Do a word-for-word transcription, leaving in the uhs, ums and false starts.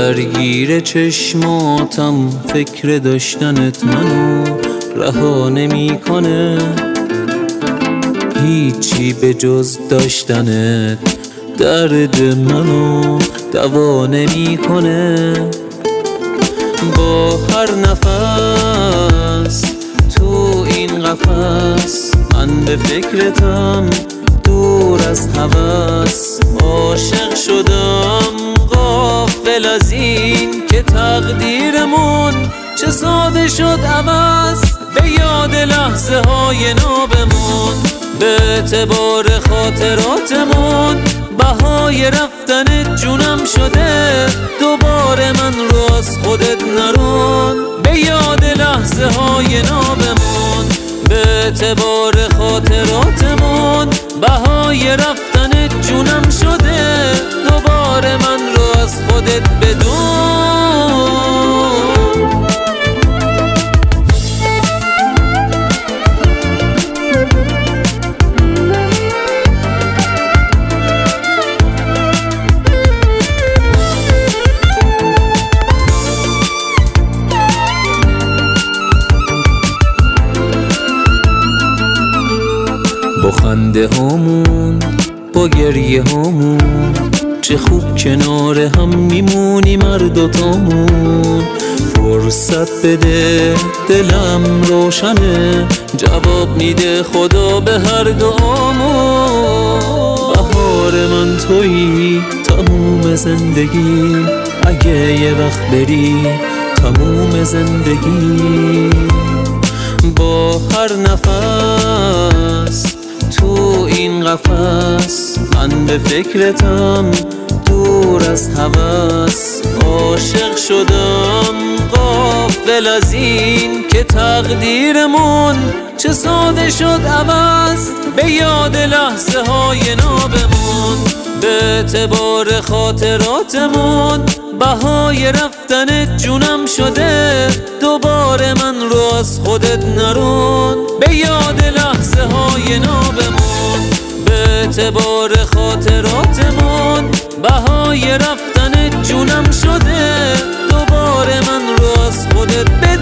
درگیر چشماتم فکر داشتنت منو رها نمی کنه، هیچی به جز داشتنت درد منو دوا نمی کنه. با هر نفس تو این قفس من به فکرتم دور از هوس، عاشق شدم غافل از این که تقدیرمون چه ساده شد عوض. به یاد لحظه های نابمون، به اعتبار خاطراتمون، بهای رفتن جونم شده دوباره من رو از خودت نرون. به یاد لحظه های نابمون، به اعتبار خاطراتمون، بهای رفتن جونم شده دوباره من رو از خودت بدون. با خنده هامون، با گریه هامون، چه خوب کنار هم میمونیم هر دوتامون. فرصت بده دلم روشنه، جواب میده خدا به هر دعامون. بهار من تویی تموم زندگی، اگه یه وقت بری تموم زندگی. با هر نفس تو این قفس من به فکرتم دور از هوس، عاشق شدم غافل از این که تقدیرمون چه ساده شد عوض. به یاد لحظه های نابمون، به اعتبار خاطراتمون، بهای رفتن جونم شده دوباره من رو از خودت نرون. به یاد لحظه های نابمون، به اعتبار خاطراتمون، بهای رفتن جونم شده دوباره من رو از خودت بدون.